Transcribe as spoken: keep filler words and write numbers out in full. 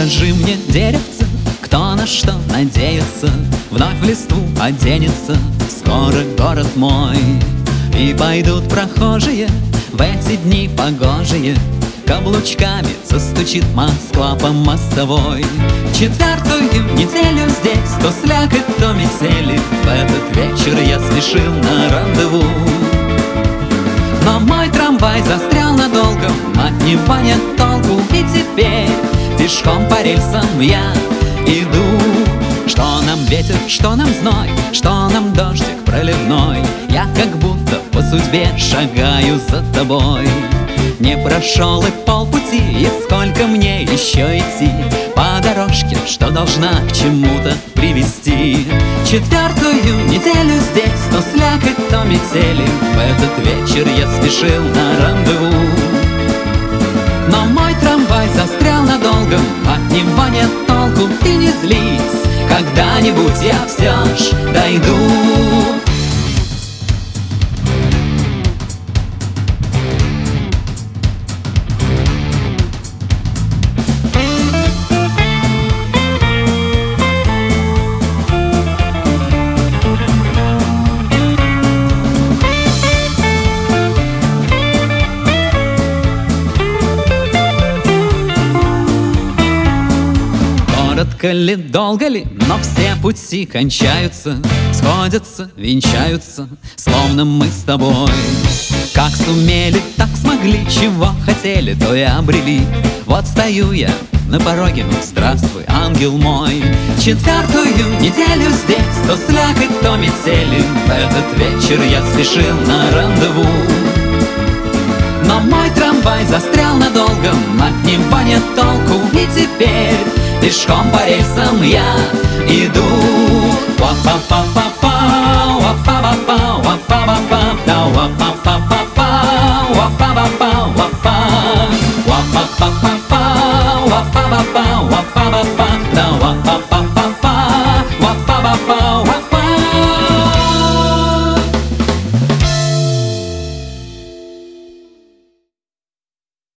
Скажи мне, деревце, кто на что надеется, вновь в листву оденется скоро город мой. И пойдут прохожие в эти дни погожие, каблучками застучит Москва по мостовой. Четвертую неделю здесь то слякоть, то метели. В этот вечер я спешил на рандеву, но мой трамвай застрял надолго, от него нет толку. И теперь пешком по рельсам я иду. Что нам ветер, что нам зной, что нам дождик проливной, я как будто по судьбе шагаю за тобой. Не прошел и полпути, и сколько мне еще идти по дорожке, что должна к чему-то привести. Четвертую неделю здесь то слякоть, то метели. В этот вечер я спешил на рандеву, но мой трамвай застрял надолго, от него нет толку. Ты не злись, когда-нибудь я все ж дойду. Коротко ли, долго ли, но все пути кончаются, сходятся, венчаются, словно мы с тобой. Как сумели, так смогли, чего хотели, то и обрели. Вот стою я на пороге, ну здравствуй, ангел мой. Четвертую неделю здесь то слякоть, то метели. В этот вечер я спешил на рандеву, но мой трамвай застрял надолго, от него нет толку. И теперь пешком по рельсам я иду.